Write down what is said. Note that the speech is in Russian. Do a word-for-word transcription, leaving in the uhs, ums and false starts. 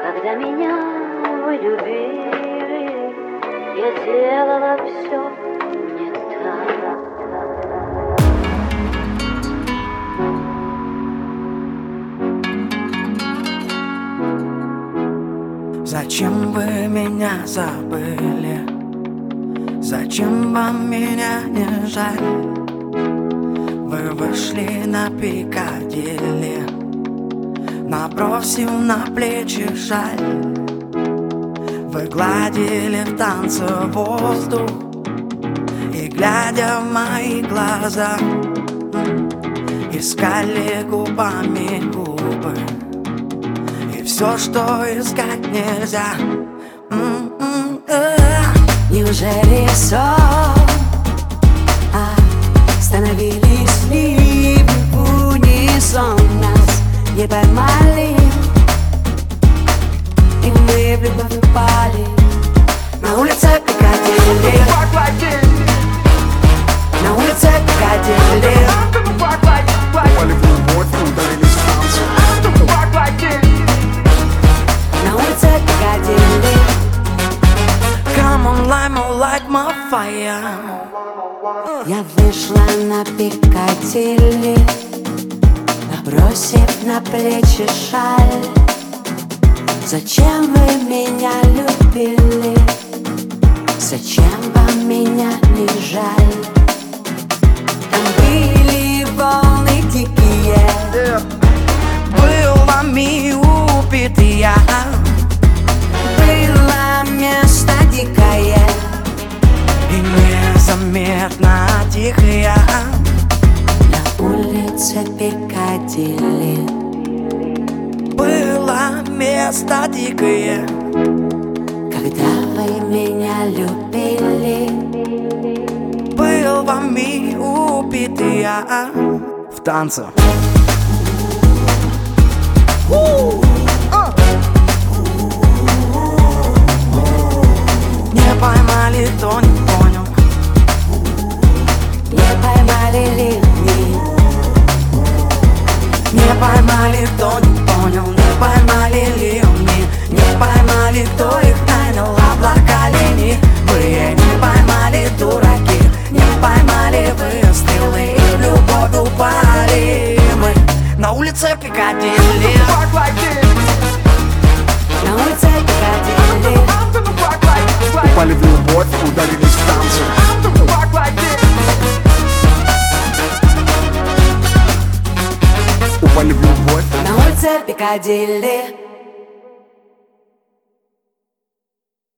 Когда меня вы любили, я делала все не так. Зачем вы меня забыли? Зачем вам меня не жаль? Вы вышли на Пикадилли, набросив на плечи жаль. Вы гладили в танце воздух и, глядя в мои глаза, искали губами губы. И все, что искать нельзя. Неужели сон становились ли в унисон? Нас не поймали, и мы в любовь упали. На улице Пикадилли, на улице Пикадилли. Упали в любовь, ударились в танцы. На улице Пикадилли. Come on, light me like my fire. Я вышла на Пикадилли, набросив на плечи шаль. Зачем вы меня любили? Зачем вам меня не жаль? Там были волны дикие, Был вами убит я. было место дикое И незаметно тихая. на улице Пикадилли. Было место дикое, Когда вы меня любили, был вами убит я. В танце. Не поймали, кто не понял. не поймали ли вы? Не поймали, кто не понял. Не поймали ли они? Не поймали, кто их нанял. Облака лени, вы не поймали, дураки. Не поймали вы стрелы, и в любовь упали мы. На улице Пикадилли, На улице Пикадилли. Упали в любовь, ударились в танцы. Упали в любовь. На улице Пикадилли.